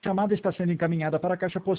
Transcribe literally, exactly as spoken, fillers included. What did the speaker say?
chamada está sendo encaminhada para a caixa postal